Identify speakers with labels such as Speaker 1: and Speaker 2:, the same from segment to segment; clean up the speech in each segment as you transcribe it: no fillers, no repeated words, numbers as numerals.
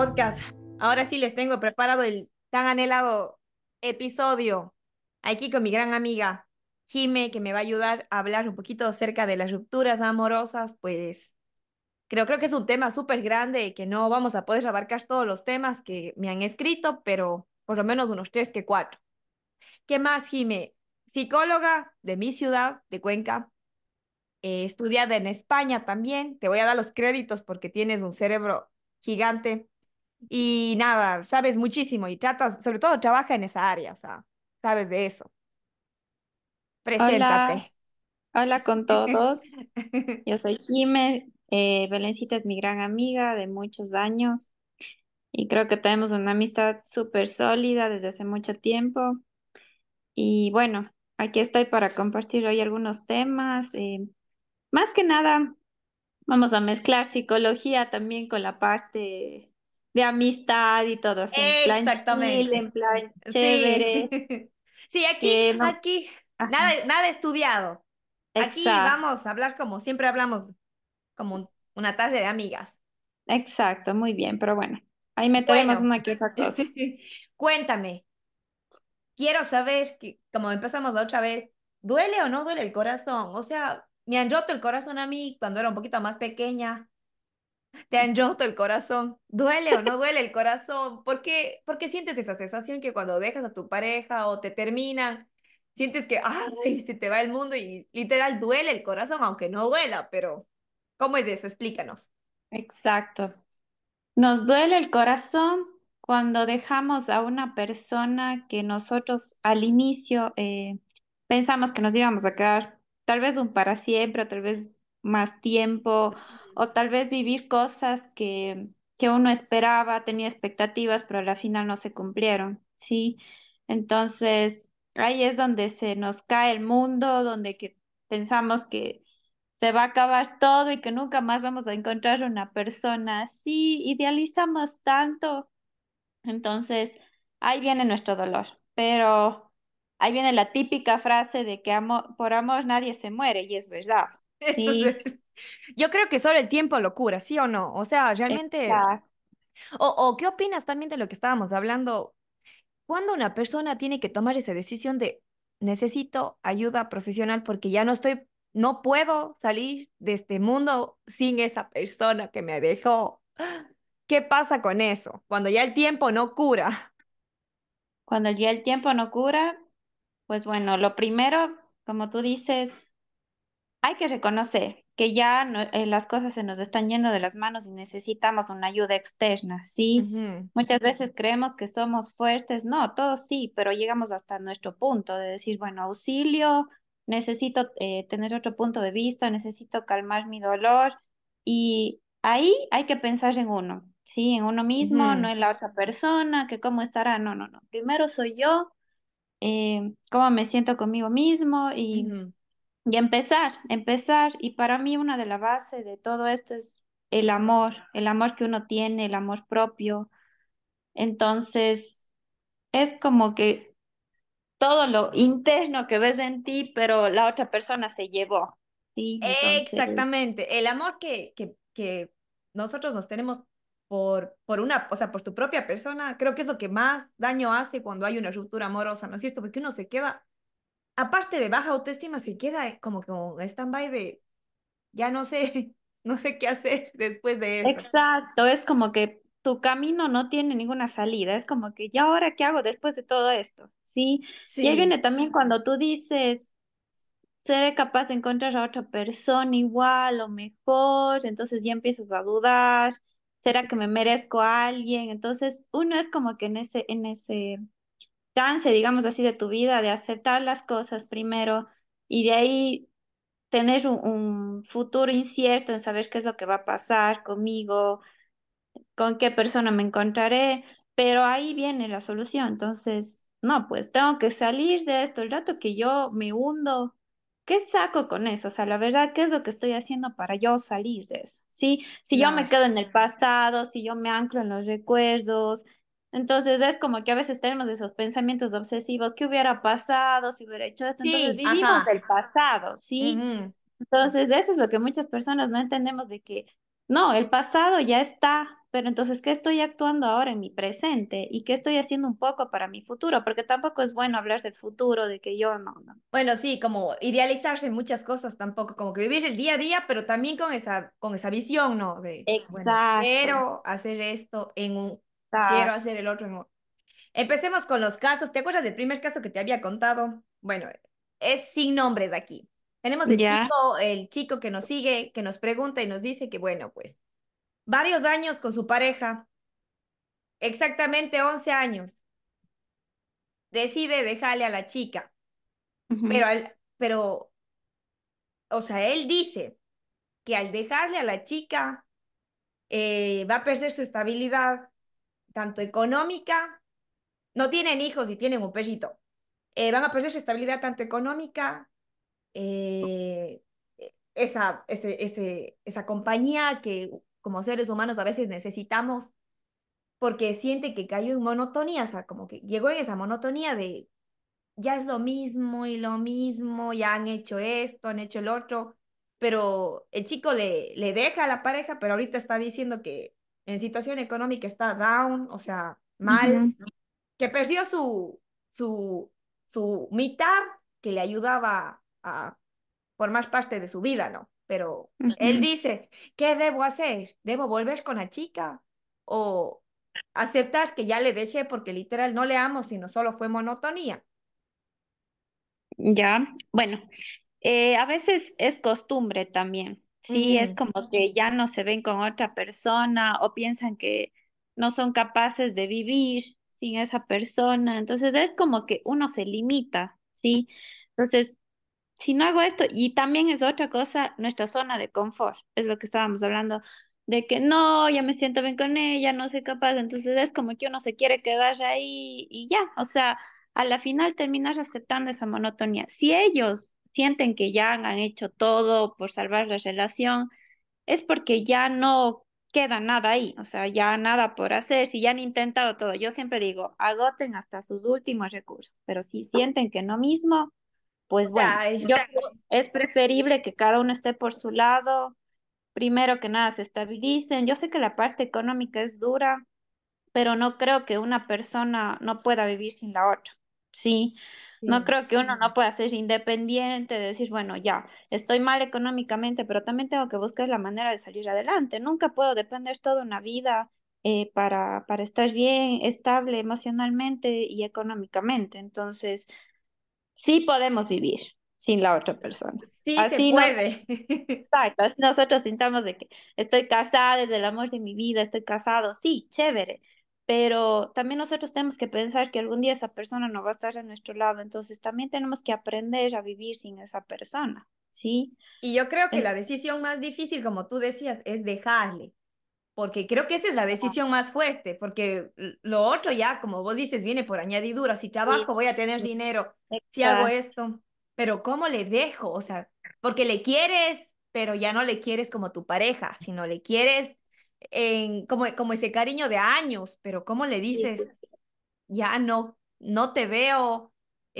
Speaker 1: podcast. Ahora sí les tengo preparado el tan anhelado episodio. Aquí con mi gran amiga Jime, que me va a ayudar a hablar un poquito acerca de las rupturas amorosas. Pues creo que es un tema súper grande y que no vamos a poder abarcar todos los temas que me han escrito, pero por lo menos unos tres que cuatro. ¿Qué más, Jime? Psicóloga de mi ciudad, de Cuenca, estudiada en España también. Te voy a dar los créditos porque tienes un cerebro gigante. Y nada, sabes muchísimo y tratas, sobre todo trabaja en esa área, o sea, sabes de eso. Preséntate.
Speaker 2: Hola, hola con todos. Yo soy Jime. Belencita es mi gran amiga de muchos años y creo que tenemos una amistad súper sólida desde hace mucho tiempo. Y bueno, aquí estoy para compartir hoy algunos temas. Más que nada, vamos a mezclar psicología también con la parte de amistad y todo así, en plan chill, en
Speaker 1: Exactamente.
Speaker 2: plan
Speaker 1: Sí.
Speaker 2: chévere,
Speaker 1: Sí, aquí,
Speaker 2: que no.
Speaker 1: aquí,
Speaker 2: Ajá,
Speaker 1: nada estudiado. Aquí
Speaker 2: exacto.
Speaker 1: vamos a hablar como siempre hablamos, como una tarde de amigas.
Speaker 2: Exacto, muy bien, pero bueno, ahí meteremos
Speaker 1: Bueno,
Speaker 2: una que otra cosa.
Speaker 1: cuéntame, quiero saber, que, como empezamos la otra vez, ¿duele o no duele el corazón? O sea, me han roto el corazón a mí cuando era un poquito más pequeña. ¿Te han roto el corazón? ¿Duele o no duele el corazón? Por qué sientes esa sensación que cuando dejas a tu pareja o te terminan, sientes que, ay, se te va el mundo y literal duele el corazón, aunque no duela, pero ¿cómo es eso? Explícanos.
Speaker 2: Exacto. Nos duele el corazón cuando dejamos a una persona que nosotros al inicio pensamos que nos íbamos a quedar tal vez un para siempre, o tal vez más tiempo, o tal vez vivir cosas que uno esperaba, tenía expectativas, pero al final no se cumplieron, ¿sí? Entonces, ahí es donde se nos cae el mundo, donde que pensamos que se va a acabar todo y que nunca más vamos a encontrar una persona así. Idealizamos tanto. Entonces, ahí viene nuestro dolor. Pero ahí viene la típica frase de que por amor nadie se muere, y es verdad.
Speaker 1: Eso
Speaker 2: Sí,
Speaker 1: es- Yo creo que solo el tiempo lo cura, ¿sí o no? O sea, realmente,
Speaker 2: exacto.
Speaker 1: o ¿qué opinas también de lo que estábamos hablando? Cuando una persona tiene que tomar esa decisión de necesito ayuda profesional porque ya no estoy, no puedo salir de este mundo sin esa persona que me dejó. ¿Qué pasa con eso? Cuando ya el tiempo no cura.
Speaker 2: Cuando ya el tiempo no cura, pues bueno, lo primero, como tú dices, hay que reconocer que ya las cosas se nos están yendo de las manos y necesitamos una ayuda externa, ¿sí?
Speaker 1: Ujú,
Speaker 2: Muchas veces creemos que somos fuertes, no, todos sí, pero llegamos hasta nuestro punto de decir, bueno, auxilio, necesito tener otro punto de vista, necesito calmar mi dolor y ahí hay que pensar en uno, ¿sí? En uno mismo, no
Speaker 1: ujú,
Speaker 2: en la otra persona, que cómo estará, no, no, no. Primero soy yo, cómo me siento conmigo mismo
Speaker 1: ujú.
Speaker 2: y empezar, y para mí una de las bases de todo esto es el amor que uno tiene, el amor propio. Entonces, es como que todo lo interno que ves en ti, pero la otra persona se llevó, ¿sí? Entonces,
Speaker 1: Exactamente. El amor que nosotros nos tenemos por una, o sea, por tu propia persona, creo que es lo que más daño hace cuando hay una ruptura amorosa, ¿no es cierto? Porque uno se queda aparte de baja autoestima, se queda como con stand-by de ya no sé, no sé qué hacer después de eso.
Speaker 2: exacto, es como que tu camino no tiene ninguna salida, es como que, ¿ya ahora qué hago después de todo esto? ¿Sí? Y ahí viene
Speaker 1: Sí,
Speaker 2: también cuando tú dices, seré capaz de encontrar a otra persona igual o mejor, entonces ya empiezas a dudar, ¿será que
Speaker 1: sí,
Speaker 2: me merezco a alguien? Entonces uno es como que en ese trance, digamos así, de tu vida, de aceptar las cosas primero y de ahí tener un futuro incierto en saber qué es lo que va a pasar conmigo, con qué persona me encontraré, pero ahí viene la solución. Entonces, no, pues tengo que salir de esto. El rato que yo me hundo, ¿qué saco con eso? O sea, la verdad, ¿qué es lo que estoy haciendo para yo salir de eso? ¿Sí? Si yo me
Speaker 1: claro.
Speaker 2: quedo en el pasado, si yo me anclo en los recuerdos. Entonces es como que a veces tenemos esos pensamientos obsesivos, ¿qué hubiera pasado si hubiera hecho esto? Entonces
Speaker 1: Sí,
Speaker 2: vivimos
Speaker 1: ajá.
Speaker 2: del pasado, ¿sí?
Speaker 1: Ujú.
Speaker 2: Entonces eso es lo que muchas personas no entendemos de que No, el pasado ya está, pero entonces, ¿qué estoy actuando ahora en mi presente? ¿Y qué estoy haciendo un poco para mi futuro? Porque tampoco es bueno hablar del futuro, de que yo no, no.
Speaker 1: Bueno, sí, como idealizarse en muchas cosas tampoco, como que vivir el día a día, pero también con esa visión, ¿no? De, bueno,
Speaker 2: Exacto,
Speaker 1: quiero hacer esto en un, quiero
Speaker 2: exacto.
Speaker 1: hacer el otro en un. Empecemos con los casos. ¿Te acuerdas del primer caso que te había contado? Bueno, es sin nombres aquí. Tenemos
Speaker 2: Ya.
Speaker 1: el chico que nos sigue, que nos pregunta y nos dice que, bueno, pues, varios años con su pareja, exactamente 11 años, decide dejarle a la chica,
Speaker 2: Ujú,
Speaker 1: pero, o sea, él dice que al dejarle a la chica va a perder su estabilidad, tanto económica, no tienen hijos y tienen un perrito, van a perder su estabilidad tanto económica, eh, esa compañía que como seres humanos a veces necesitamos, porque siente que cayó en monotonía, o sea, como que llegó en esa monotonía de ya es lo mismo y lo mismo, ya han hecho esto, han hecho el otro, pero el chico le deja a la pareja, pero ahorita está diciendo que en situación económica está down, o sea, mal,
Speaker 2: ujú,
Speaker 1: que perdió su mitad que le ayudaba a formar parte de su vida, ¿no? Pero él
Speaker 2: ujú.
Speaker 1: dice, ¿qué debo hacer? ¿Debo volver con la chica? ¿O aceptar que ya le dejé porque literal no le amo, sino solo fue monotonía?
Speaker 2: Ya, bueno, a veces es costumbre también, sí, es
Speaker 1: Ujú.
Speaker 2: como que ya no se ven con otra persona o piensan que no son capaces de vivir sin esa persona, entonces es como que uno se limita, sí, entonces si no hago esto, y también es otra cosa, nuestra zona de confort, es lo que estábamos hablando, de que no, ya me siento bien con ella, no soy capaz, entonces es como que uno se quiere quedar ahí y ya, o sea, a la final terminas aceptando esa monotonía. Si ellos sienten que ya han hecho todo por salvar la relación, es porque ya no queda nada ahí, o sea, ya nada por hacer, si ya han intentado todo, yo siempre digo, agoten hasta sus últimos recursos, pero si sienten que no mismo
Speaker 1: O
Speaker 2: pues
Speaker 1: sea,
Speaker 2: bueno, yo es preferible que cada uno esté por su lado, primero que nada se estabilicen. Yo sé que la parte económica es dura, pero no creo que una persona no pueda vivir sin la otra. Sí, no
Speaker 1: sí.
Speaker 2: creo que uno no pueda ser independiente, decir, bueno, ya, estoy mal económicamente, pero también tengo que buscar la manera de salir adelante. Nunca puedo depender toda una vida para estar bien, estable emocionalmente y económicamente. Entonces, sí podemos vivir sin la otra persona.
Speaker 1: Sí se
Speaker 2: Así no,
Speaker 1: puede.
Speaker 2: exacto, así nosotros sintamos de que estoy casada, es el amor de mi vida, estoy casado, sí, chévere, pero también nosotros tenemos que pensar que algún día esa persona no va a estar a nuestro lado, entonces también tenemos que aprender a vivir sin esa persona, ¿sí?
Speaker 1: Y yo creo que
Speaker 2: En-
Speaker 1: la decisión más difícil, como tú decías, es dejarle, porque creo que esa es la decisión más fuerte, porque lo otro ya, como vos dices, viene por añadidura. Si
Speaker 2: sí,
Speaker 1: trabajo, voy a tener dinero. Si hago
Speaker 2: exacto,
Speaker 1: esto, pero ¿cómo le dejo? O sea, porque le quieres, pero ya no le quieres como tu pareja, sino le quieres como ese cariño de años, pero ¿cómo le
Speaker 2: sí, sí.
Speaker 1: dices? Ya no te veo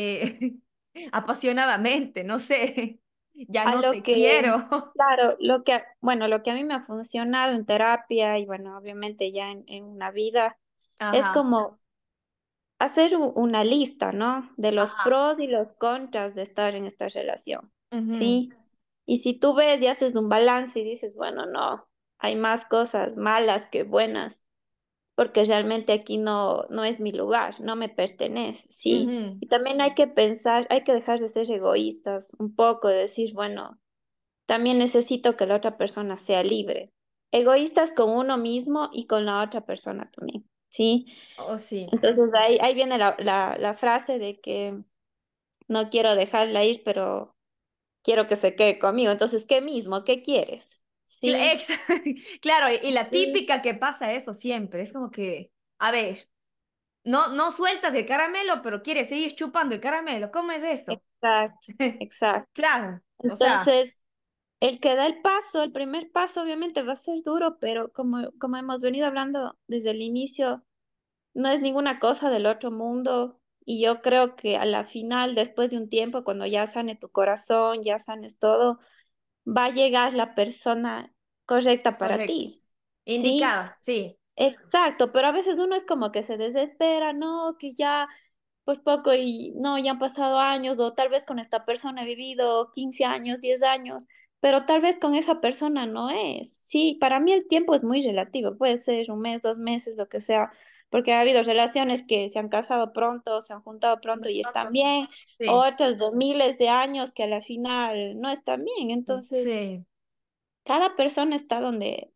Speaker 1: apasionadamente, no sé, ya
Speaker 2: A
Speaker 1: no
Speaker 2: lo
Speaker 1: te
Speaker 2: que,
Speaker 1: quiero.
Speaker 2: claro, bueno, lo que a mí me ha funcionado en terapia y bueno, obviamente ya en una vida, es
Speaker 1: Ajá,
Speaker 2: como hacer una lista, ¿no? De los
Speaker 1: ajá.
Speaker 2: pros y los contras de estar en esta relación,
Speaker 1: Ujú.
Speaker 2: ¿sí? Y si tú ves y haces un balance y dices, bueno, no, hay más cosas malas que buenas, porque realmente aquí no es mi lugar, no me pertenece, ¿sí?
Speaker 1: Ujú.
Speaker 2: Y también hay que pensar, hay que dejar de ser egoístas un poco, de decir, bueno, también necesito que la otra persona sea libre. Egoístas con uno mismo y con la otra persona también, ¿sí?
Speaker 1: Oh, sí.
Speaker 2: Entonces ahí viene la frase de que no quiero dejarla ir, pero quiero que se quede conmigo. Entonces, ¿qué mismo? ¿Qué quieres? Sí,
Speaker 1: Ex- Claro, y la
Speaker 2: sí,
Speaker 1: típica que pasa eso siempre, es como que, a ver, no sueltas el caramelo, pero quieres seguir chupando el caramelo. ¿Cómo es esto?
Speaker 2: exacto, exacto.
Speaker 1: Claro, o sea,
Speaker 2: Entonces, el que da el paso, el primer paso, obviamente va a ser duro, pero como hemos venido hablando desde el inicio, no es ninguna cosa del otro mundo. Y yo creo que a la final, después de un tiempo, cuando ya sane tu corazón, ya sanes todo, va a llegar la persona correcta para
Speaker 1: Correcto.
Speaker 2: ti. ¿Sí?
Speaker 1: Indicada, sí.
Speaker 2: Exacto, pero a veces uno es como que se desespera, no, que ya, pues poco y no, ya han pasado años, o tal vez con esta persona he vivido 15 años, 10 años, pero tal vez con esa persona no es. Sí, para mí el tiempo es muy relativo, puede ser un mes, 2 meses, lo que sea, porque ha habido relaciones que se han casado pronto, se han juntado pronto
Speaker 1: De
Speaker 2: y están
Speaker 1: pronto.
Speaker 2: bien,
Speaker 1: Sí,
Speaker 2: otras de miles de años que a la final no están bien. Entonces,
Speaker 1: sí.
Speaker 2: cada persona está donde,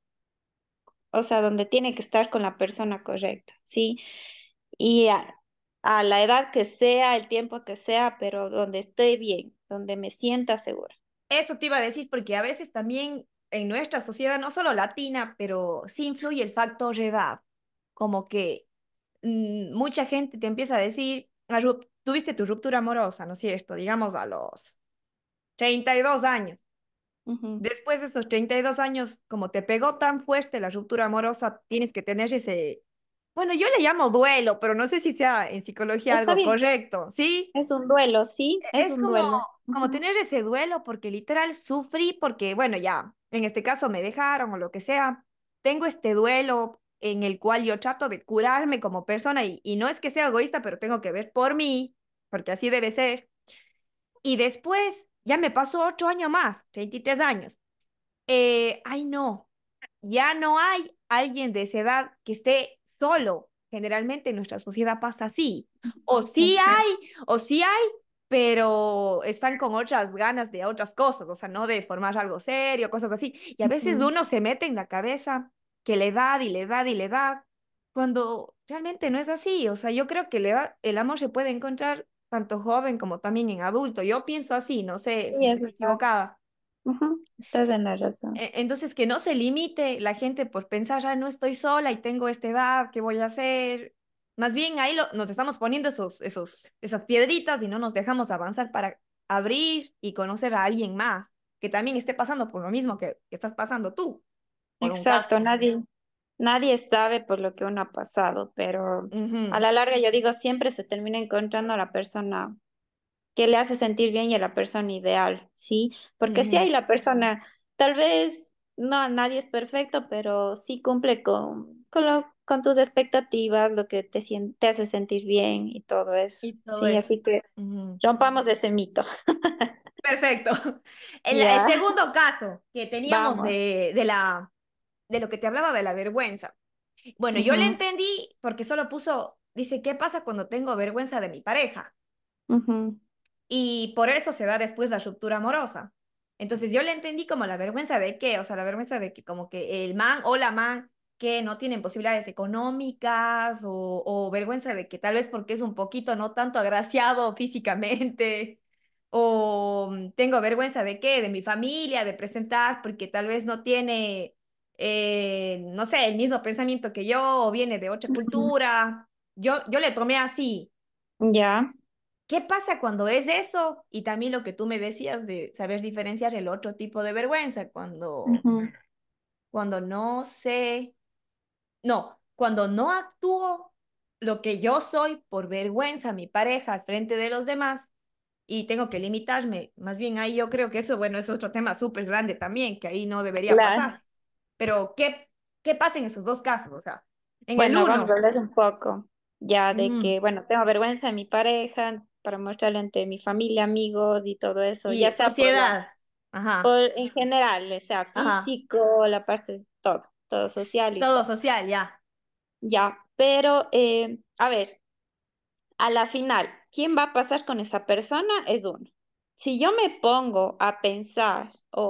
Speaker 2: o sea, donde tiene que estar con la persona correcta, ¿sí? Y a la edad que sea, el tiempo que sea, pero donde esté bien, donde me sienta segura.
Speaker 1: Eso te iba a decir porque a veces también en nuestra sociedad, no solo latina, pero sí influye el factor edad. Como que mucha gente te empieza a decir, tuviste tu ruptura amorosa, ¿no es cierto? Digamos a los 32 años.
Speaker 2: Ujú.
Speaker 1: Después de esos 32 años, como te pegó tan fuerte la ruptura amorosa, tienes que tener ese, bueno, yo le llamo duelo, pero no sé si sea en psicología
Speaker 2: Está
Speaker 1: algo
Speaker 2: bien,
Speaker 1: correcto, ¿sí?
Speaker 2: es un duelo, sí, es
Speaker 1: Es
Speaker 2: un
Speaker 1: como,
Speaker 2: duelo.
Speaker 1: como
Speaker 2: Ujú.
Speaker 1: tener ese duelo porque literal sufrí porque, bueno, ya, en este caso me dejaron o lo que sea. Tengo este duelo en el cual yo trato de curarme como persona y no es que sea egoísta, pero tengo que ver por mí, porque así debe ser. Y después ya me pasó otro año más, 33 años. Ay, no, ya no hay alguien de esa edad que esté solo. Generalmente en nuestra sociedad pasa así.
Speaker 2: Exacto.
Speaker 1: O sí hay, pero están con otras ganas de otras cosas, o sea, no de formar algo serio, cosas así. Y a veces
Speaker 2: Ujú.
Speaker 1: uno se mete en la cabeza que la edad y la edad y la edad, cuando realmente no es así. O sea, yo creo que la edad, el amor se puede encontrar tanto joven como también en adulto. Yo pienso así, no sé si
Speaker 2: Sí, es
Speaker 1: estoy
Speaker 2: verdad.
Speaker 1: equivocada.
Speaker 2: Ujú. Estás en la razón.
Speaker 1: Entonces, que no se limite la gente por pensar, ya no estoy sola y tengo esta edad, ¿qué voy a hacer? Más bien ahí nos estamos poniendo esas piedritas y no nos dejamos avanzar para abrir y conocer a alguien más que también esté pasando por lo mismo que estás pasando tú, por un
Speaker 2: Exacto,
Speaker 1: caso.
Speaker 2: nadie sabe por lo que uno ha pasado, pero a
Speaker 1: Ujú,
Speaker 2: la larga yo digo, siempre se termina encontrando a la persona que le hace sentir bien y a la persona ideal, ¿sí? Porque si
Speaker 1: ujú.
Speaker 2: hay la persona, tal vez no, nadie es perfecto, pero sí cumple con tus expectativas, lo que te hace sentir bien y todo eso,
Speaker 1: Y todo
Speaker 2: ¿sí?
Speaker 1: eso.
Speaker 2: Así que
Speaker 1: Ujú.
Speaker 2: rompamos ese mito.
Speaker 1: Perfecto. El
Speaker 2: Ya,
Speaker 1: segundo caso que teníamos
Speaker 2: vamos.
Speaker 1: de lo que te hablaba de la vergüenza. Bueno, yo le
Speaker 2: Ujú,
Speaker 1: entendí porque solo puso, dice, ¿qué pasa cuando tengo vergüenza de mi pareja?
Speaker 2: ujú,
Speaker 1: Y por eso se da después la ruptura amorosa. Entonces yo le entendí como la vergüenza de qué, o sea, la vergüenza de que como que el man o la man que no tienen posibilidades económicas o vergüenza de que tal vez porque es un poquito no tanto agraciado físicamente o tengo vergüenza de qué, de mi familia, de presentar porque tal vez no tiene, no sé, el mismo pensamiento que yo o viene de otra
Speaker 2: ujú.
Speaker 1: cultura. Yo le tomé así.
Speaker 2: Ya.
Speaker 1: ¿Qué pasa cuando es eso? Y también lo que tú me decías de saber diferenciar el otro tipo de vergüenza,
Speaker 2: Ujú,
Speaker 1: cuando no sé, no, cuando no actúo lo que yo soy por vergüenza a mi pareja al frente de los demás y tengo que limitarme. Más bien ahí yo creo que eso, bueno, es otro tema súper grande también, que ahí no debería
Speaker 2: claro.
Speaker 1: pasar. Pero ¿qué pasa en esos dos casos? O sea, en el
Speaker 2: Bueno, vamos a
Speaker 1: uno,
Speaker 2: hablar un poco ya de
Speaker 1: ujú,
Speaker 2: que, bueno, tengo vergüenza de mi pareja para mostrarle ante mi familia, amigos y todo eso, ya
Speaker 1: y
Speaker 2: sea por
Speaker 1: sociedad, ajá,
Speaker 2: en general, sea
Speaker 1: ajá,
Speaker 2: físico, la parte, todo social y
Speaker 1: todo
Speaker 2: todo.
Speaker 1: social, ya.
Speaker 2: Ya, pero, a ver, a la final, ¿quién va a pasar con esa persona? Es uno. Si yo me pongo a pensar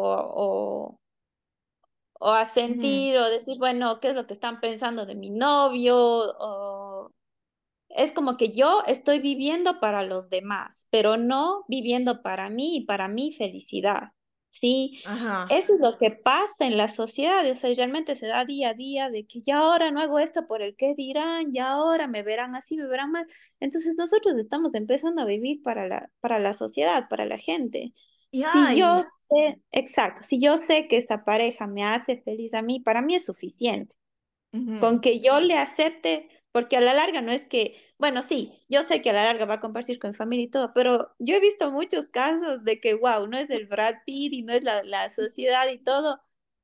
Speaker 2: o a
Speaker 1: Ujú.
Speaker 2: sentir o decir, bueno, ¿qué es lo que están pensando de mi novio? O es como que yo estoy viviendo para los demás, pero no viviendo para mí y para mi felicidad. Sí,
Speaker 1: Ajá.
Speaker 2: eso es lo que pasa en la sociedad, o sea, realmente se da día a día de que ya ahora no hago esto por el qué dirán, ya ahora me verán así, me verán mal. Entonces nosotros estamos empezando a vivir para la sociedad, para la gente.
Speaker 1: Y
Speaker 2: Si yo
Speaker 1: ay,
Speaker 2: sé, exacto, si yo sé que esa pareja me hace feliz a mí, para mí es suficiente
Speaker 1: ujú,
Speaker 2: con que yo le acepte, porque a la larga no es que, bueno, sí, yo sé que a la larga va a compartir con mi familia y todo, pero yo he visto muchos casos de que, wow, no es el Brad Pitt y no es la sociedad y todo,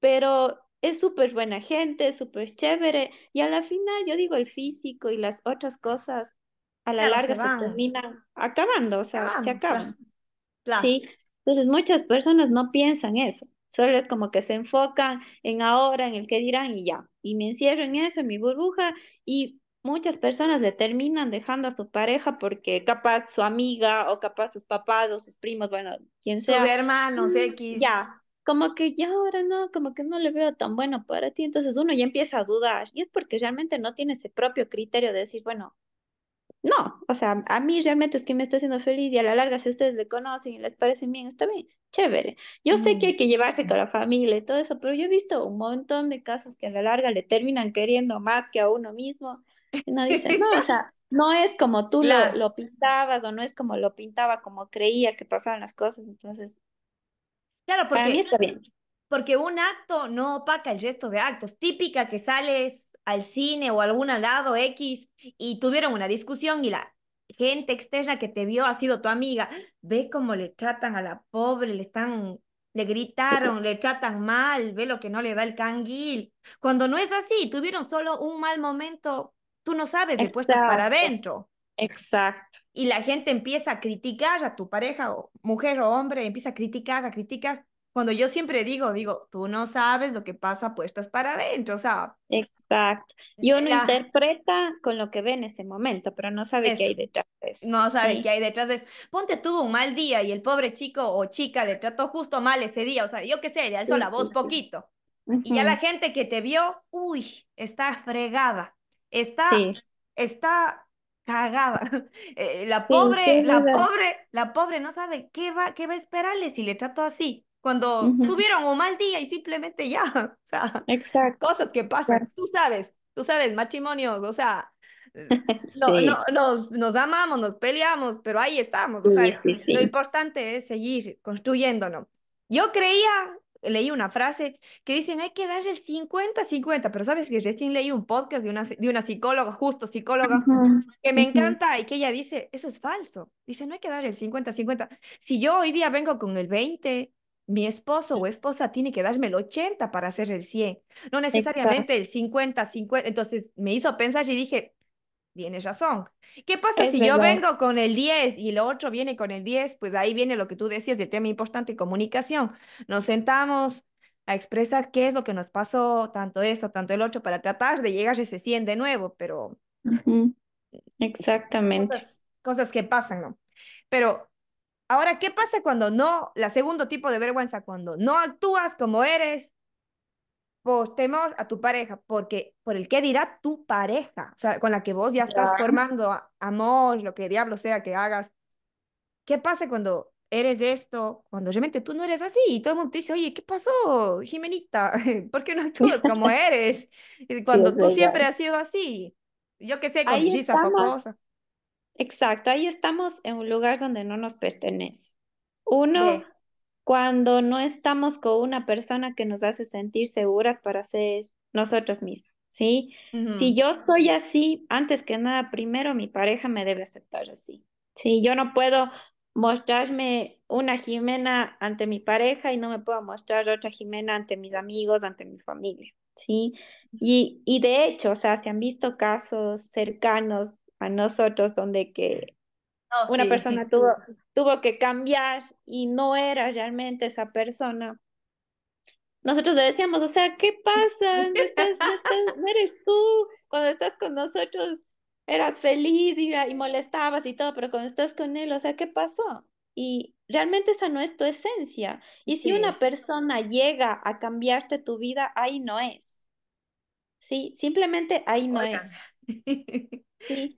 Speaker 2: pero es súper buena gente, súper chévere, y a la final yo digo el físico y las otras cosas a la
Speaker 1: Claro, se
Speaker 2: larga se
Speaker 1: van
Speaker 2: terminan acabando, o sea, se
Speaker 1: acabando, claro,
Speaker 2: acaban.
Speaker 1: claro.
Speaker 2: Sí, entonces muchas personas no piensan eso, solo es como que se enfocan en ahora, en el que dirán y ya, y me encierro en eso, en mi burbuja, y muchas personas le terminan dejando a su pareja porque capaz su amiga o capaz sus papás o sus primos, bueno, quien
Speaker 1: Tus
Speaker 2: sea,
Speaker 1: hermanos X.
Speaker 2: ya, como que ya ahora no, como que no le veo tan bueno para ti, entonces uno ya empieza a dudar, y es porque realmente no tiene ese propio criterio de decir, bueno, no, o sea, a mí realmente es que me está haciendo feliz y a la larga si ustedes le conocen y les parece bien, está bien, chévere. Yo sé que
Speaker 1: Ujú.
Speaker 2: hay que llevarse con la familia y todo eso, pero yo he visto un montón de casos que a la larga le terminan queriendo más que a uno mismo y uno dice, no, o sea, no es como tú
Speaker 1: Claro,
Speaker 2: lo pintabas o no es como lo pintaba, como creía que pasaban las cosas, entonces,
Speaker 1: claro,
Speaker 2: para mí está bien.
Speaker 1: porque un acto no opaca el resto de actos. Típica que sales al cine o a algún lado X y tuvieron una discusión y la gente externa que te vio ha sido tu amiga. Ve cómo le tratan a la pobre, le gritaron, le tratan mal, ve lo que no le da el canguil. Cuando no es así, tuvieron solo un mal momento, tú no sabes de puestas para
Speaker 2: Exacto,
Speaker 1: adentro.
Speaker 2: exacto.
Speaker 1: Y la gente empieza a criticar a tu pareja, o mujer o hombre, empieza a criticar, a criticar. Cuando yo siempre digo, tú no sabes lo que pasa puestas para adentro, o sea,
Speaker 2: Exacto. Y uno
Speaker 1: la,
Speaker 2: interpreta con lo que ve en ese momento, pero no sabe qué
Speaker 1: eso,
Speaker 2: hay detrás de eso.
Speaker 1: no sabe qué
Speaker 2: Sí,
Speaker 1: hay detrás de eso. Ponte tuvo un mal día y el pobre chico o chica le trató justo mal ese día, o sea, yo qué sé, le alzó
Speaker 2: sí,
Speaker 1: la voz
Speaker 2: sí, sí.
Speaker 1: poquito. Y ya la
Speaker 2: Ujú.
Speaker 1: gente que te vio, uy, está fregada, está,
Speaker 2: Sí,
Speaker 1: está cagada.
Speaker 2: sí, sí, es verdad.
Speaker 1: La pobre no sabe qué va a esperarle si le trato así. Cuando
Speaker 2: Ujú.
Speaker 1: tuvieron un mal día y simplemente ya, o sea,
Speaker 2: Exacto.
Speaker 1: cosas que pasan.
Speaker 2: Exacto.
Speaker 1: Tú sabes, matrimonios, o sea, no,
Speaker 2: Sí,
Speaker 1: no, nos amamos, nos peleamos, pero ahí estamos, o sea,
Speaker 2: sí, sí,
Speaker 1: lo
Speaker 2: sí.
Speaker 1: importante es seguir construyéndonos. Yo creía, leí una frase que dicen hay que dar el 50-50, pero sabes que recién leí un podcast de una psicóloga, justo psicóloga,
Speaker 2: Ujú,
Speaker 1: que me
Speaker 2: ujú.
Speaker 1: encanta y que ella dice, eso es falso. Dice, no hay que dar el 50-50. Si yo hoy día vengo con el 20, mi esposo o esposa tiene que darme el 80 para hacer el 100, no necesariamente
Speaker 2: Exacto.
Speaker 1: el 50-50. Entonces me hizo pensar y dije, tienes razón. ¿Qué pasa
Speaker 2: Es
Speaker 1: si yo
Speaker 2: verdad.
Speaker 1: vengo con el 10 y lo otro viene con el 10? Pues ahí viene lo que tú decías del tema importante, comunicación. Nos sentamos a expresar qué es lo que nos pasó, tanto esto, tanto el otro, para tratar de llegar a ese 100 de nuevo, pero
Speaker 2: Ujú. Exactamente.
Speaker 1: cosas que pasan, ¿no? Pero ahora, ¿qué pasa cuando no, la segundo tipo de vergüenza, cuando no actúas como eres por temor a tu pareja, porque por el qué dirá tu pareja, o sea, con la que vos ya estás
Speaker 2: Ya.
Speaker 1: formando amor, lo que diablo sea que hagas? ¿Qué pasa cuando eres de esto, cuando realmente tú no eres así? Y todo el mundo te dice, oye, ¿qué pasó, Jimenita? ¿Por qué no actúas como eres? Y
Speaker 2: Sí, es
Speaker 1: cuando tú
Speaker 2: verdad.
Speaker 1: siempre has sido así. Yo qué sé, con mi
Speaker 2: Ahí
Speaker 1: risa
Speaker 2: estamos,
Speaker 1: focosa.
Speaker 2: exacto, ahí estamos en un lugar donde no nos pertenece. Uno,
Speaker 1: Ve.
Speaker 2: cuando no estamos con una persona que nos hace sentir seguras para ser nosotros mismos, ¿sí? Si
Speaker 1: Ujú.
Speaker 2: yo soy así, antes que nada, primero mi pareja me debe aceptar así. Sí, yo no puedo mostrarme una Jimena ante mi pareja y no me puedo mostrar otra Jimena ante mis amigos, ante mi familia, ¿sí? Y de hecho, o sea, se han visto casos cercanos a nosotros donde que
Speaker 1: Oh,
Speaker 2: una
Speaker 1: sí.
Speaker 2: persona tuvo que cambiar y no era realmente esa persona. Nosotros le decíamos, o sea, ¿qué pasa? No eres tú. Cuando estás con nosotros eras feliz y molestabas y todo, pero cuando estás con él, o sea, ¿qué pasó? Y realmente esa no es tu esencia. Y si una
Speaker 1: Sí,
Speaker 2: persona llega a cambiarte tu vida, ahí no es. Sí, simplemente ahí no
Speaker 1: oigan.
Speaker 2: es. Sí.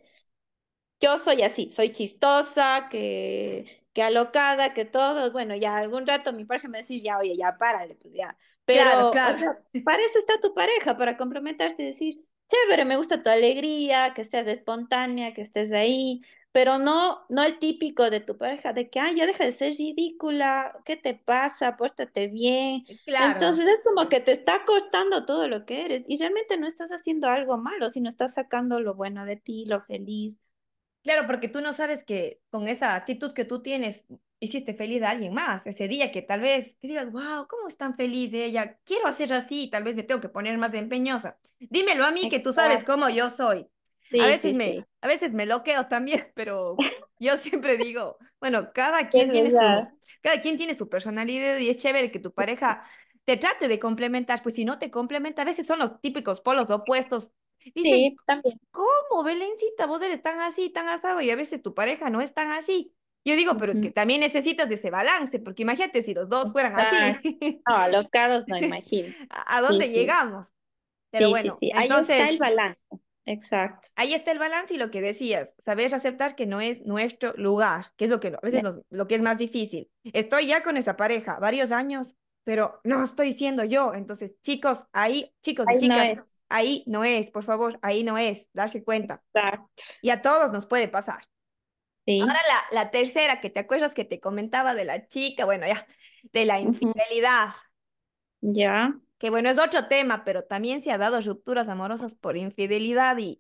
Speaker 2: Yo soy así, soy chistosa, que alocada, que todo. Bueno, ya algún rato mi pareja me decir, ya, oye, ya párale, pues ya.
Speaker 1: Claro,
Speaker 2: Pero, o
Speaker 1: claro.
Speaker 2: sea, para eso está tu pareja, para complementarse y decir, chévere, me gusta tu alegría, que seas espontánea, que estés ahí, pero no el típico de tu pareja, de que, ay, ya deja de ser ridícula, ¿qué te pasa? Pórtate bien.
Speaker 1: Claro.
Speaker 2: Entonces es como que te está costando todo lo que eres y realmente no estás haciendo algo malo, sino estás sacando lo bueno de ti, lo feliz.
Speaker 1: Claro, porque tú no sabes que con esa actitud que tú tienes, hiciste feliz a alguien más ese día, que tal vez que digas, wow, ¿cómo es tan feliz de ella? Quiero hacer así, tal vez me tengo que poner más empeñosa. Dímelo a mí que tú sabes
Speaker 2: Exacto.
Speaker 1: cómo yo soy.
Speaker 2: Sí, sí, sí.
Speaker 1: A veces me loqueo también, pero yo siempre digo, bueno,
Speaker 2: Es verdad.
Speaker 1: cada quien tiene su personalidad y es chévere que tu pareja te trate de complementar, pues si no te complementa, a veces son los típicos polos opuestos. Dicen,
Speaker 2: Sí, también.
Speaker 1: ¿cómo, Belencita? Vos eres tan así, tan asado, y a veces tu pareja no es tan así. Yo digo, pero es que
Speaker 2: Ujú.
Speaker 1: también necesitas de ese balance, porque imagínate si los dos fueran así,
Speaker 2: Exacto. No, alocados no imagino.
Speaker 1: ¿a
Speaker 2: Sí,
Speaker 1: dónde
Speaker 2: sí.
Speaker 1: llegamos? Pero
Speaker 2: Sí, sí,
Speaker 1: bueno,
Speaker 2: sí. Ahí está el
Speaker 1: entonces,
Speaker 2: balance. Exacto.
Speaker 1: ahí está el balance y lo que decías, saber aceptar que no es nuestro lugar, que es lo que a veces lo que es más difícil. Estoy ya con esa pareja varios años, pero no estoy siendo yo. Entonces, chicos, ahí, chicos y
Speaker 2: Ahí no
Speaker 1: chicas,
Speaker 2: es.
Speaker 1: ahí no es, por favor, ahí no es, darse cuenta.
Speaker 2: Exacto.
Speaker 1: Y a todos nos puede pasar. Ahora
Speaker 2: Sí.
Speaker 1: la tercera, que te acuerdas que te comentaba de la chica, bueno, ya, de la
Speaker 2: Ujú.
Speaker 1: infidelidad,
Speaker 2: Ya.
Speaker 1: que bueno, es otro tema, pero también se ha dado rupturas amorosas por infidelidad y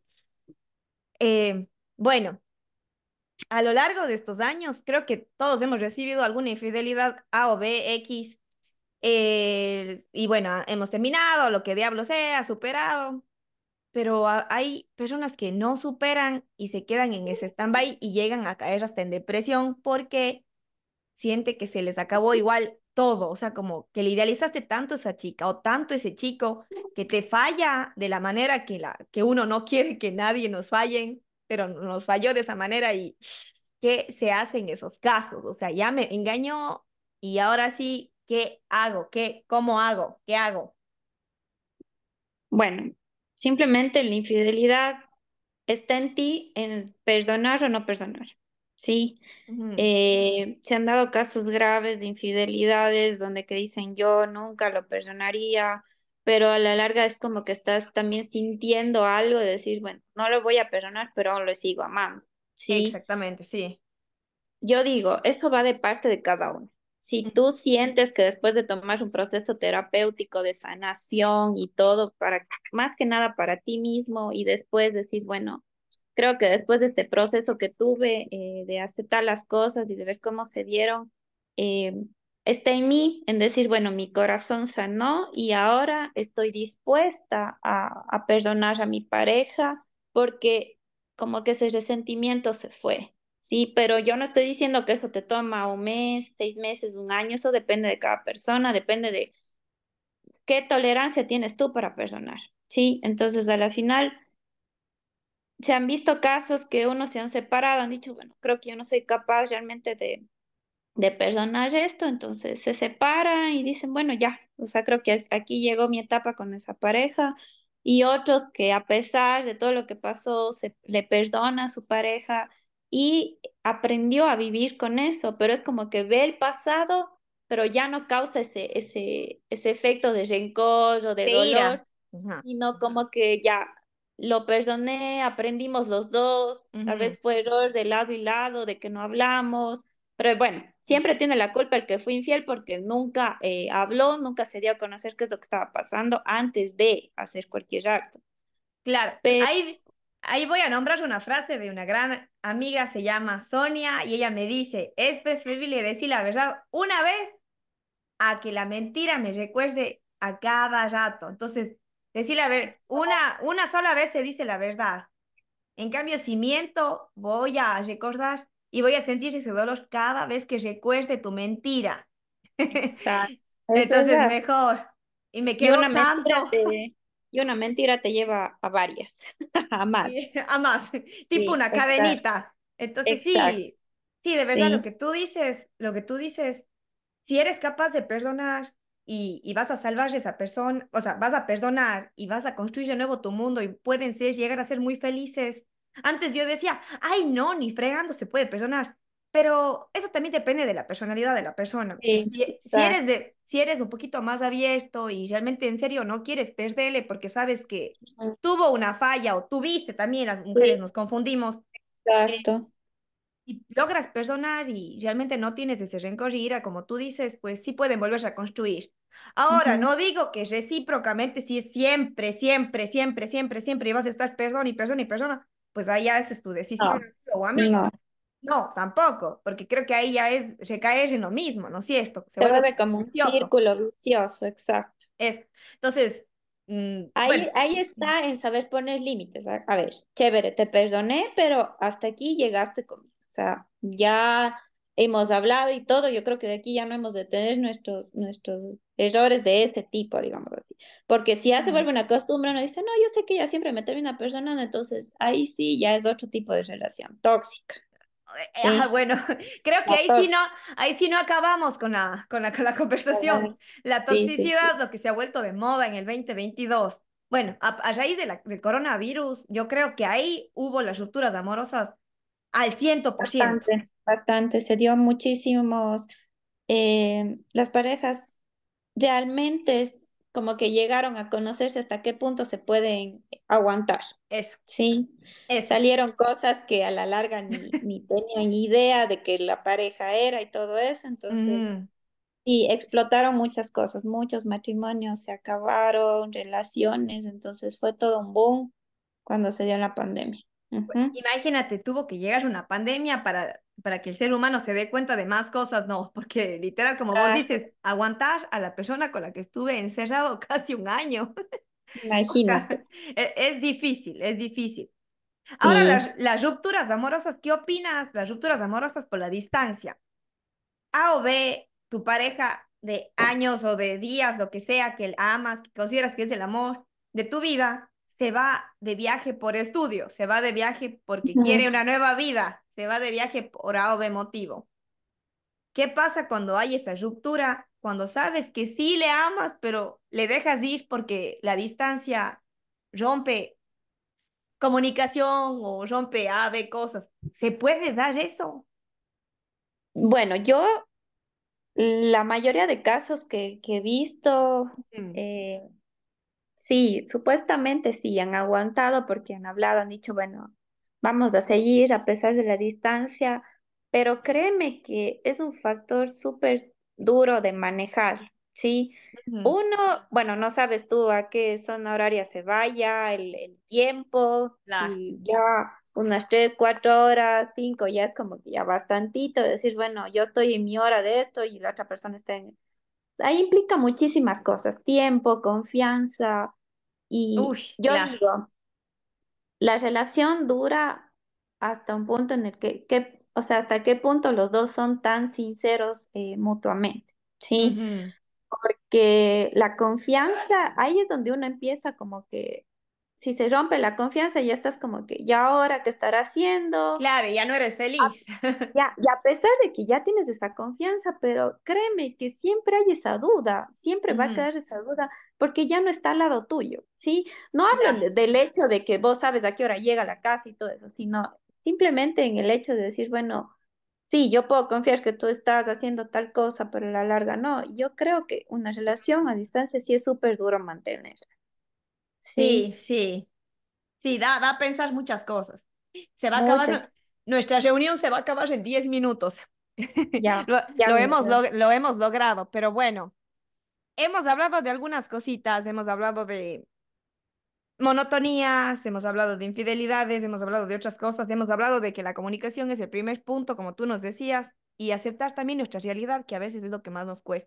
Speaker 1: bueno, a lo largo de estos años, creo que todos hemos recibido alguna infidelidad A o B, X, y bueno, hemos terminado, lo que diablo sea, superado, pero hay personas que no superan y se quedan en ese stand-by y llegan a caer hasta en depresión porque siente que se les acabó igual todo, o sea, como que le idealizaste tanto a esa chica o tanto a ese chico que te falla de la manera que uno no quiere que nadie nos fallen, pero nos falló de esa manera y ¿qué se hace en esos casos? O sea, ya me engañó y ahora sí, ¿qué hago? ¿Cómo hago? ¿Qué hago?
Speaker 2: Bueno, simplemente la infidelidad está en ti en perdonar o no perdonar. Sí.
Speaker 1: Ujú.
Speaker 2: Se han dado casos graves de infidelidades donde que dicen yo nunca lo perdonaría, pero a la larga es como que estás también sintiendo algo de decir, bueno, no lo voy a perdonar, pero aún lo sigo amando. Sí.
Speaker 1: Exactamente, sí.
Speaker 2: Yo digo, eso va de parte de cada uno. Si tú sientes que después de tomar un proceso terapéutico de sanación y todo, para más que nada para ti mismo y después decir, bueno, creo que después de este proceso que tuve de aceptar las cosas y de ver cómo se dieron, eh, está en mí en decir, bueno, mi corazón sanó y ahora estoy dispuesta a perdonar a mi pareja porque como que ese resentimiento se fue. Sí, pero yo no estoy diciendo que eso te toma un mes, 6 meses, un año, eso depende de cada persona, depende de qué tolerancia tienes tú para perdonar. Sí, entonces a la final se han visto casos que unos se han separado, han dicho, bueno, creo que yo no soy capaz realmente de perdonar esto, entonces se separan y dicen, bueno, ya, o sea, creo que aquí llegó mi etapa con esa pareja, y otros que a pesar de todo lo que pasó, se le perdona a su pareja y aprendió a vivir con eso, pero es como que ve el pasado, pero ya no causa ese efecto de rencor o de
Speaker 1: De ira.
Speaker 2: dolor,
Speaker 1: Ajá.
Speaker 2: sino como que ya lo perdoné, aprendimos los dos, tal
Speaker 1: Ujú.
Speaker 2: vez fue error de lado y lado, de que no hablamos, pero bueno, siempre tiene la culpa el que fue infiel porque nunca habló, nunca se dio a conocer qué es lo que estaba pasando antes de hacer cualquier acto.
Speaker 1: Claro,
Speaker 2: Pero,
Speaker 1: ahí voy a nombrar una frase de una gran amiga, se llama Sonia, y ella me dice, es preferible decir la verdad una vez a que la mentira me recuerde a cada rato. Entonces, decir a ver, una sola vez se dice la verdad. En cambio, si miento, voy a recordar y voy a sentir ese dolor cada vez que recuerde tu mentira.
Speaker 2: exacto, es
Speaker 1: Entonces,
Speaker 2: verdad.
Speaker 1: mejor. Y me
Speaker 2: Y
Speaker 1: quedó tanto.
Speaker 2: una mentira te lleva a varias, a más.
Speaker 1: Sí, a más, tipo
Speaker 2: Sí,
Speaker 1: una
Speaker 2: exacto,
Speaker 1: cadenita. Entonces
Speaker 2: exacto,
Speaker 1: sí, sí, de verdad
Speaker 2: sí.
Speaker 1: lo que tú dices, si eres capaz de perdonar y vas a salvar a esa persona, o sea, vas a perdonar y vas a construir de nuevo tu mundo y pueden ser, llegar a ser muy felices. Antes yo decía, ay, no, ni fregando se puede perdonar. Pero eso también depende de la personalidad de la persona.
Speaker 2: Sí, exacto.
Speaker 1: Si eres un poquito más abierto y realmente en serio no quieres perderle porque sabes que tuvo una falla o tuviste también, las mujeres
Speaker 2: Sí,
Speaker 1: nos confundimos, eh,
Speaker 2: exacto.
Speaker 1: y logras perdonar y realmente no tienes ese rencor y ira, como tú dices, pues sí pueden volverse a construir. Ahora,
Speaker 2: Ujú.
Speaker 1: no digo que recíprocamente, si es siempre, siempre, siempre, siempre, siempre, y vas a estar perdón y perdón y perdona, pues ahí ya esa es tu decisión,
Speaker 2: No,
Speaker 1: amigo o amiga.
Speaker 2: no.
Speaker 1: No, tampoco, porque creo que ahí ya es recaer en lo mismo, ¿no es cierto? Se
Speaker 2: Se
Speaker 1: vuelve
Speaker 2: vuelve como un
Speaker 1: vicioso.
Speaker 2: círculo vicioso, exacto.
Speaker 1: Eso. Entonces, bueno,
Speaker 2: Ahí está en saber poner límites. A ver, chévere, te perdoné, pero hasta aquí llegaste conmigo. O sea, ya hemos hablado y todo. Yo creo que de aquí ya no hemos de tener nuestros errores de ese tipo, digamos así. Porque si ya se
Speaker 1: mm,
Speaker 2: vuelve una costumbre, uno dice, no, yo sé que ya siempre me termina perdonando, entonces ahí sí ya es otro tipo de relación tóxica. ¿Sí?
Speaker 1: bueno, creo que
Speaker 2: La tóxica.
Speaker 1: ahí sí no acabamos con la conversación. La
Speaker 2: Sí, sí,
Speaker 1: toxicidad,
Speaker 2: sí.
Speaker 1: lo que se ha vuelto de moda en el 2022. Bueno, a raíz del coronavirus, yo creo que ahí hubo las rupturas amorosas al 100%.
Speaker 2: Bastante, bastante. Se dio muchísimos. Las parejas realmente es como que llegaron a conocerse hasta qué punto se pueden aguantar,
Speaker 1: Eso,
Speaker 2: ¿sí?
Speaker 1: eso.
Speaker 2: Salieron cosas que a la larga ni tenían idea de que la pareja era y todo eso, entonces,
Speaker 1: Mm.
Speaker 2: y explotaron muchas cosas, muchos matrimonios se acabaron, relaciones, entonces fue todo un boom cuando se dio la pandemia. Ujú.
Speaker 1: Imagínate, tuvo que llegar una pandemia para que el ser humano se dé cuenta de más cosas, no, porque literal, como vos
Speaker 2: Exacto.
Speaker 1: dices, aguantar a la persona con la que estuve encerrado casi un año. O sea,
Speaker 2: Imagínate.
Speaker 1: es difícil, es difícil. Ahora,
Speaker 2: Sí.
Speaker 1: las rupturas amorosas, ¿qué opinas? Las rupturas amorosas por la distancia. A o B, tu pareja de años o de días, lo que sea, que amas, que consideras que es el amor de tu vida, se va de viaje por estudio, se va de viaje porque quiere
Speaker 2: Ujú.
Speaker 1: una nueva vida, se va de viaje por A o B motivo. ¿Qué pasa cuando hay esa ruptura? Cuando sabes que sí le amas, pero le dejas ir porque la distancia rompe comunicación o rompe A, B cosas. ¿Se puede dar eso?
Speaker 2: Bueno, yo la mayoría de casos que he visto,
Speaker 1: Mm,
Speaker 2: eh, sí, supuestamente sí, han aguantado porque han hablado, han dicho, bueno, vamos a seguir a pesar de la distancia, pero créeme que es un factor súper duro de manejar, ¿sí?
Speaker 1: ujú,
Speaker 2: Uno, bueno, no sabes tú a qué zona horaria se vaya, el tiempo,
Speaker 1: claro.
Speaker 2: si ya unas 3, 4 horas, 5, ya es como que ya bastantito, decir, bueno, yo estoy en mi hora de esto y la otra persona está en... Ahí implica muchísimas cosas, tiempo, confianza, y
Speaker 1: Uy,
Speaker 2: yo
Speaker 1: claro.
Speaker 2: digo, la relación dura hasta un punto en el o sea, hasta qué punto los dos son tan sinceros mutuamente, ¿sí?
Speaker 1: Ujú.
Speaker 2: Porque la confianza, ahí es donde uno empieza como que, si se rompe la confianza, ya estás como que, ¿ya ahora qué estará haciendo?
Speaker 1: Claro, ya no eres feliz.
Speaker 2: Ya, y a pesar de que ya tienes esa confianza, pero créeme que siempre hay esa duda, siempre va a
Speaker 1: Ujú,
Speaker 2: quedar esa duda, porque ya no está al lado tuyo, ¿sí? No hablo
Speaker 1: claro.
Speaker 2: del hecho de que vos sabes a qué hora llega a la casa y todo eso, sino simplemente en el hecho de decir, bueno, sí, yo puedo confiar que tú estás haciendo tal cosa, pero a la larga no. Yo creo que una relación a distancia sí es súper duro mantener,
Speaker 1: Sí,
Speaker 2: ¿sí?
Speaker 1: sí, sí, da a pensar muchas cosas. Se va a acabar,
Speaker 2: Muchas,
Speaker 1: nuestra reunión se va a acabar en 10 minutos.
Speaker 2: ya,
Speaker 1: Lo,
Speaker 2: ya
Speaker 1: lo hemos,
Speaker 2: mismo.
Speaker 1: lo hemos logrado, pero bueno, hemos hablado de algunas cositas, hemos hablado de monotonías, hemos hablado de infidelidades, hemos hablado de otras cosas, hemos hablado de que la comunicación es el primer punto, como tú nos decías, y aceptar también nuestra realidad, que a veces es lo que más nos cuesta.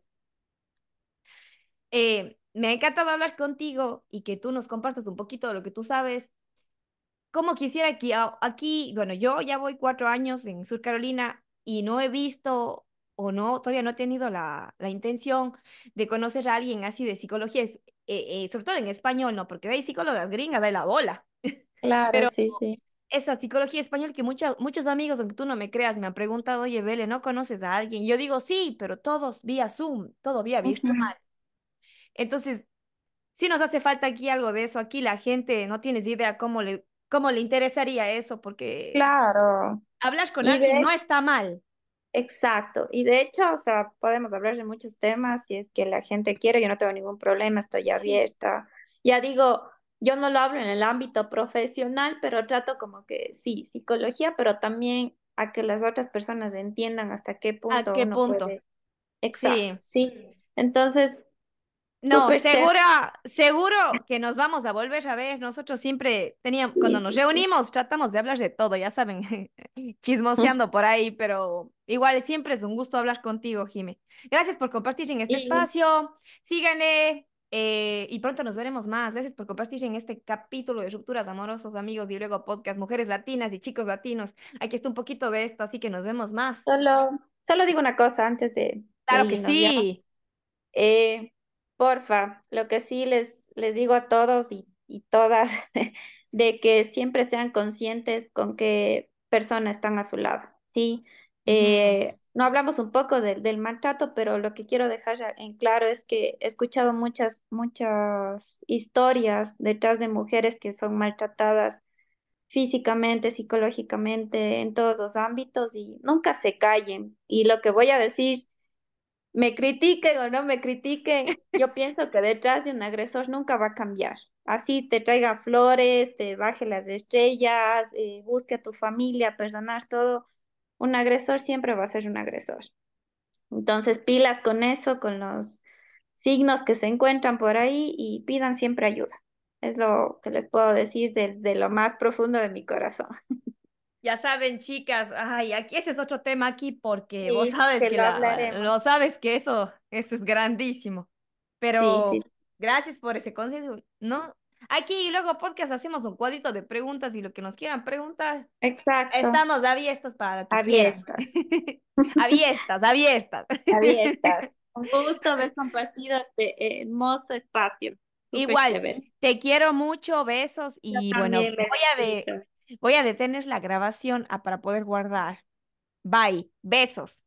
Speaker 1: Me ha encantado hablar contigo y que tú nos compartas un poquito de lo que tú sabes. Como quisiera que aquí, bueno, yo ya voy 4 años en Sur Carolina y no he visto o no, todavía no he tenido la intención de conocer a alguien así de psicología, sobre todo en español, ¿no? Porque hay psicólogas gringas, de la bola,
Speaker 2: Claro,
Speaker 1: pero
Speaker 2: sí, sí.
Speaker 1: esa psicología español que muchos amigos, aunque tú no me creas, me han preguntado, oye, Bele, ¿no conoces a alguien? Y yo digo, sí, pero todos vía Zoom, todo vía virtual.
Speaker 2: Ujú.
Speaker 1: Entonces, sí nos hace falta aquí algo de eso. Aquí la gente no tienes idea cómo le interesaría eso, porque
Speaker 2: Claro.
Speaker 1: hablar con
Speaker 2: Y
Speaker 1: alguien no
Speaker 2: de
Speaker 1: está mal.
Speaker 2: Exacto, y de hecho, o sea, podemos hablar de muchos temas si es que la gente quiere, yo no tengo ningún problema, estoy
Speaker 1: Sí.
Speaker 2: abierta. Ya digo, yo no lo hablo en el ámbito profesional, pero trato como que sí, psicología, pero también a que las otras personas entiendan hasta qué
Speaker 1: ¿A
Speaker 2: punto
Speaker 1: qué
Speaker 2: uno
Speaker 1: punto?
Speaker 2: puede. Exacto,
Speaker 1: Sí.
Speaker 2: sí. Entonces,
Speaker 1: No,
Speaker 2: Súper chévere.
Speaker 1: seguro que nos vamos a volver a ver. Nosotros siempre teníamos,
Speaker 2: Sí,
Speaker 1: cuando nos
Speaker 2: sí, sí.
Speaker 1: reunimos, tratamos de hablar de todo, ya saben, chismoseando por ahí, pero igual siempre es un gusto hablar contigo, Jime. Gracias por compartir en este
Speaker 2: Y
Speaker 1: espacio. Síganle y pronto nos veremos más. Gracias por compartir en este capítulo de Rupturas Amorosos, amigos, y luego podcast Mujeres Latinas y Chicos Latinos. Aquí está un poquito de esto, así que nos vemos más.
Speaker 2: solo digo una cosa antes de
Speaker 1: Claro que
Speaker 2: irnos, ¿ya?
Speaker 1: sí.
Speaker 2: Porfa, lo que sí les digo a todos y todas, de que siempre sean conscientes con qué personas están a su lado, ¿sí?
Speaker 1: Ujú.
Speaker 2: No hablamos un poco del maltrato, pero lo que quiero dejar en claro es que he escuchado muchas historias detrás de mujeres que son maltratadas físicamente, psicológicamente, en todos los ámbitos y nunca se callen. Y lo que voy a decir, me critiquen o no me critiquen, yo pienso que detrás de un agresor nunca va a cambiar. Así te traiga flores, te baje las estrellas, busque a tu familia, personas, todo. Un agresor siempre va a ser un agresor. Entonces, pilas con eso, con los signos que se encuentran por ahí y pidan siempre ayuda. Es lo que les puedo decir desde lo más profundo de mi corazón.
Speaker 1: Ya saben, chicas, ay, aquí ese es otro tema aquí porque vos
Speaker 2: Sí,
Speaker 1: sabes
Speaker 2: que
Speaker 1: que
Speaker 2: lo hablaremos.
Speaker 1: lo sabes que eso es grandísimo.
Speaker 2: Sí, sí,
Speaker 1: Pero gracias por ese consejo, ¿no? Aquí luego podcast hacemos un cuadrito de preguntas y lo que nos quieran preguntar.
Speaker 2: exacto.
Speaker 1: Estamos abiertos para lo que quieran.
Speaker 2: Abiertas.
Speaker 1: Abiertas, abiertas.
Speaker 2: Abiertas. Un gusto haber compartido este hermoso espacio. Súper
Speaker 1: Igual,
Speaker 2: chévere.
Speaker 1: te quiero mucho, besos
Speaker 2: Yo
Speaker 1: y bueno,
Speaker 2: también me despido.
Speaker 1: voy a detener la grabación para poder guardar. Bye, besos.